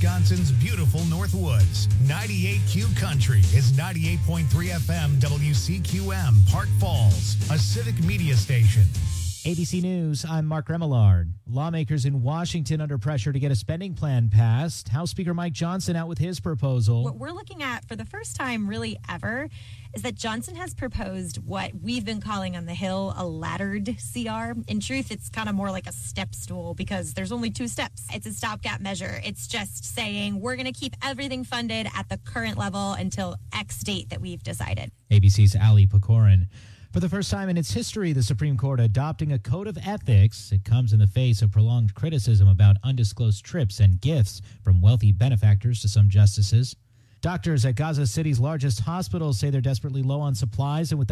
Wisconsin's beautiful Northwoods. 98Q Country is 98.3 FM WCQM, Park Falls, a civic media station. ABC News, I'm Mark Remillard. Lawmakers in Washington under pressure to get a spending plan passed. House Speaker Mike Johnson out with his proposal. What we're looking at for the first time really ever is that Johnson has proposed what we've been calling on the Hill a laddered CR. In truth, it's kind of more like a step stool because there's only 2 steps. It's a stopgap measure. It's just saying we're going to keep everything funded at the current level until X date that we've decided. ABC's Ali Pecorin. For the first time in its history, the Supreme Court adopting a code of ethics. It comes in the face of prolonged criticism about undisclosed trips and gifts from wealthy benefactors to some justices. Doctors at Gaza City's largest hospital say they're desperately low on supplies and with